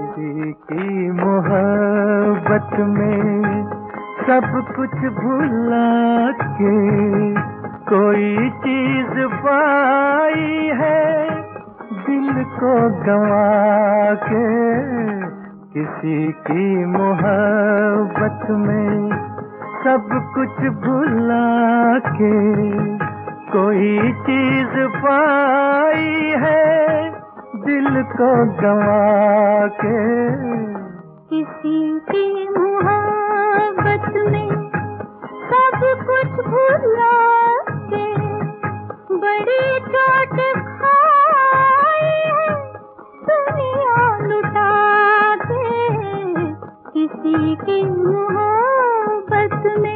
किसी की मोहब्बत में सब कुछ भुला के कोई चीज पाई है, दिल को गंवा के। किसी की मोहब्बत में सब कुछ भुला के कोई चीज पाई है, दिल को गंवा के। किसी की मोहब्बत में सब कुछ भुला के बड़ी चोट खाई है, दुनिया लुटा के। किसी की मोहब्बत में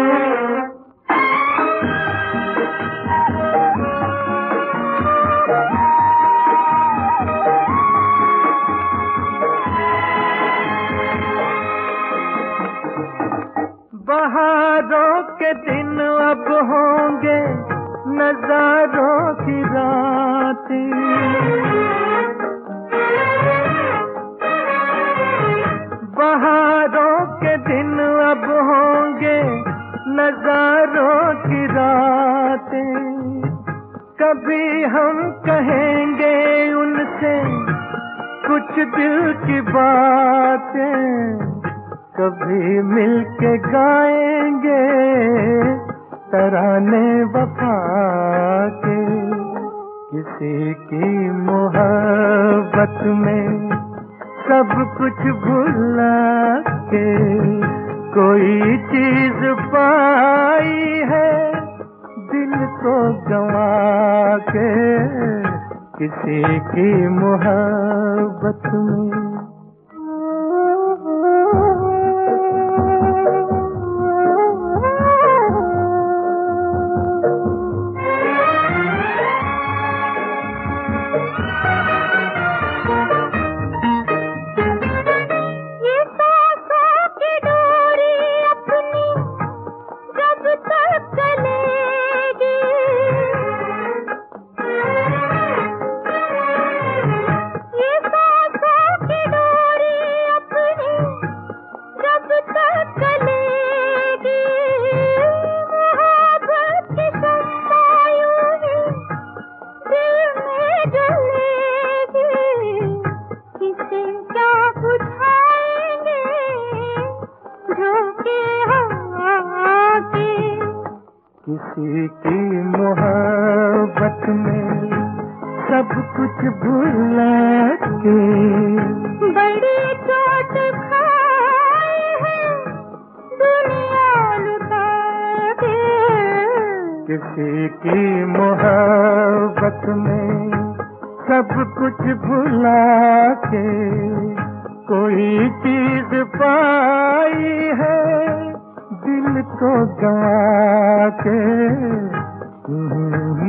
बहारों के दिन अब होंगे नजारों की रातें, बहारों के दिन अब होंगे नजारों की रातें। कभी हम कहेंगे उनसे कुछ दिल की बातें, कभी मिलके गाएंगे तराने वफा के। किसी की मोहब्बत में सब कुछ भुला के कोई चीज पाई है, दिल को गंवा के। किसी की मोहब्बत में किसी की मोहब्बत में सब कुछ भुला के बड़ी चोट खाई है, दुनिया लुटा के। किसी की मोहब्बत में सब कुछ भुला के कोई चीज पाई है, दिल को गंवा के।